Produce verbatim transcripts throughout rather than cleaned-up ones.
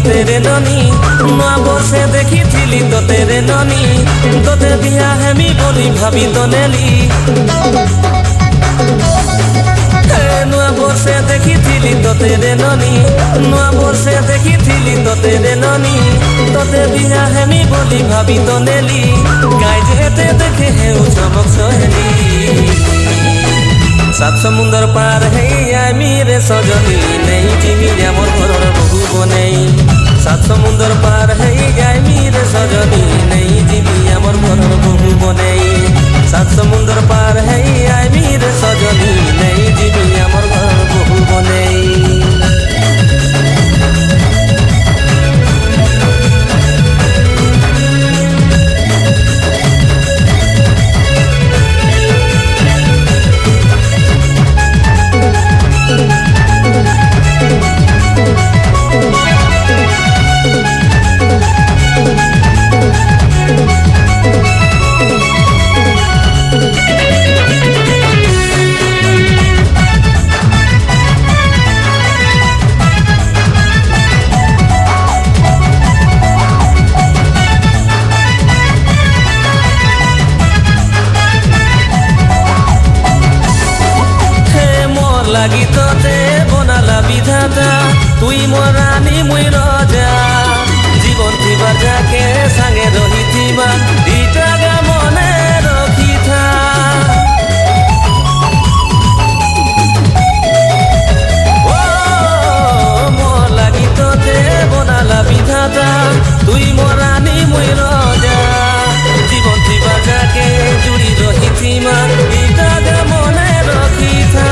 তেরে ননি নূয়া বর্ষে দেখিছিলি তো তেরে ননি তোতে বিয়া হেমি বলি ভাবি তো নেলি নূয়া বর্ষে দেখিছিলি তো তেরে ননি নূয়া বর্ষে দেখিছিলি তো তেরে ননি তোতে বিয়া হেমি বলি ভাবি তো নেলি গাই যেতে দেখে হেউ চমক সহেলি সাত সমুন্দর পার হেই আমি রে সজনী নেই জিমি আমার ঘরর বহু বনেই সাত সমুন্দর পার হেই আমি রে সজনী নেই জিমি আমার ঘরর বহু বনেই সাত সমুন্দর পার হেই আমি রে সজনী নেই জিমি আমার ঘরর বহু বনেই লাগি তোতে বনালা বিধাতা তুই মোর রানী মুই রজা জীবন থিবার যাকে সাঙ্গে রহিথিবা দিটা গা মনে রখিথা ও মোর লাগি তোতে বনালা বিধাতা তুই মোর রানী মুই রজা জীবন থিবার যাকে জুড়ি রহিথিবা দিটা গা মনে রখিথা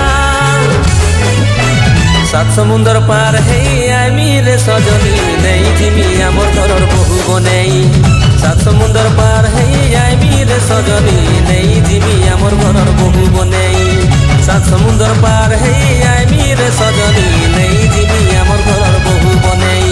সাত সমুন্দর পার হেই আমি রে সজনী নেই জিমি আমার ঘরর বহু বনেই সাত সমুন্দর পার হেই আমি রে সজনী নেই জিমি আমার ঘরর বহু বনেই সাত সমুন্দর পার হেই আমি রে সজনী নেই জিমি আমার ঘরর বহু বনেই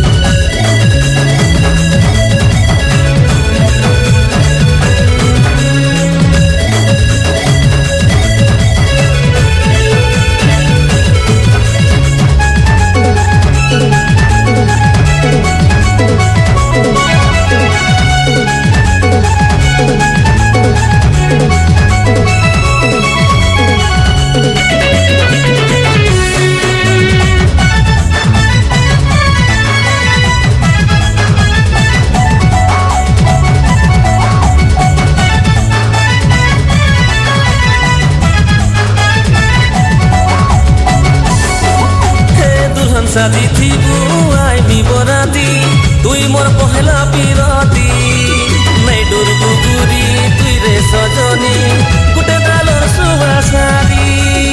সাজি থিবু আইবি বরাতি তুই মোর পহেলা পিরতি নাই ডুরবু গুরি তুই রে সজনী গুটে ডালর সুবাসারি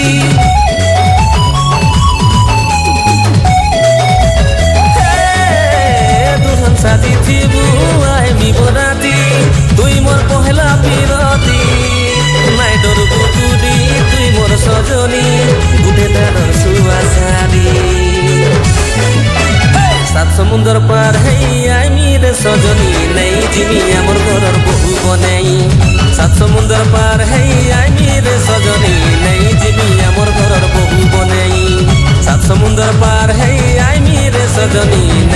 দুলহন সাজি থিবু আইবি বরাতি তুই মোর পহেলা পিরতি নাই ডুরবু গুরি তুই মোর সজনী গুটে ডালর সুবাসারি সাত সমুন্দর পার হেই আমি রে সজনী নেই জিমি আমার ঘরর বহু বনেই সাত সমুন্দর পার হেই আমি রে সজনী নেই জিমি আমার ঘরর বহু বনেই সাত সমুন্দর পার হেই আমি রে সজনী